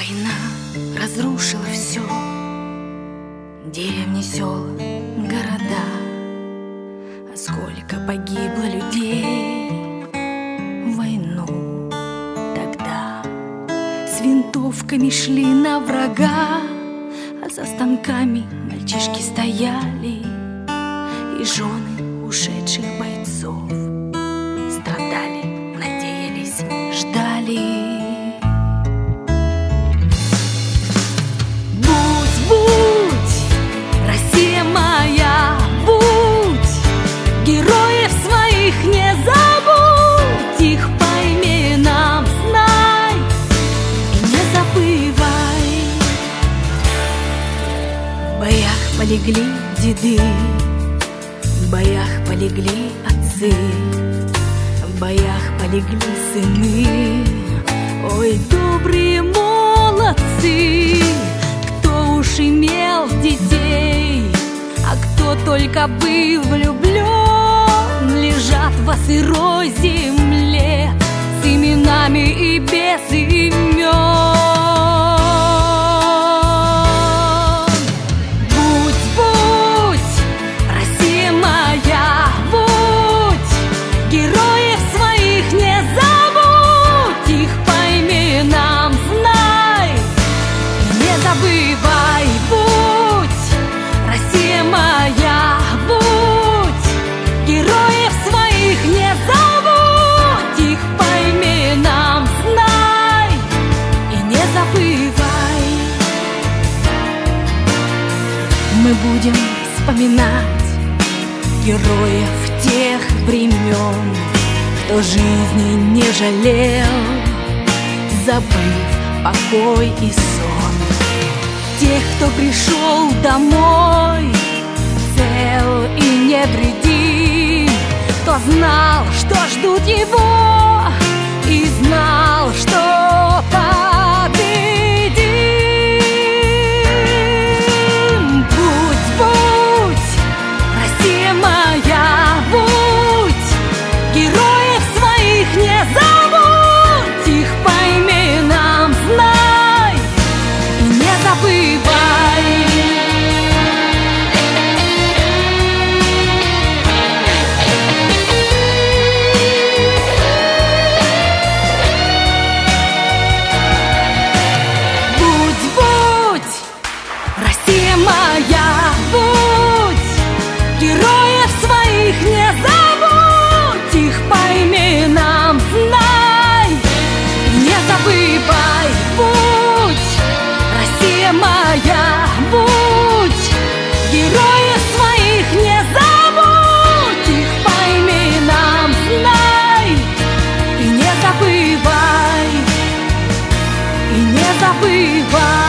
Война разрушила все: деревни, села, города. А сколько погибло людей в войну тогда. С винтовками шли на врага, а за станками мальчишки стояли, и жены ушедших бойцов страдали, надеялись, ждали. Героев своих не забудь, их по именам знай и не забывай. В боях полегли деды, в боях полегли отцы, в боях полегли сыны. Ой, добрые молодцы, кто уж имел детей, а кто только был влюблен, лежат во сырой земле с именами и без имен. Будь, будь, Россия моя, будь, героев своих не забудь, их по именам знай, не забывай. Будь, Россия моя, будь, героев своих не забудь, их по именам знай и не забывай. Мы будем вспоминать героев тех времен, кто жизни не жалел, забыв покой и сон. Тех, кто пришел домой цел и невредим, кто знал, что ждут его, и знал, что победим. Будь, будь, Россия моя, будь, героев своих не забудь, их по именам знай и не забывай. Россия моя, будь, героев своих не забудь, их по именам знай и не забывай. Будь, Россия моя, будь, героев своих не забудь, их по именам знай и не забывай, и не забывай.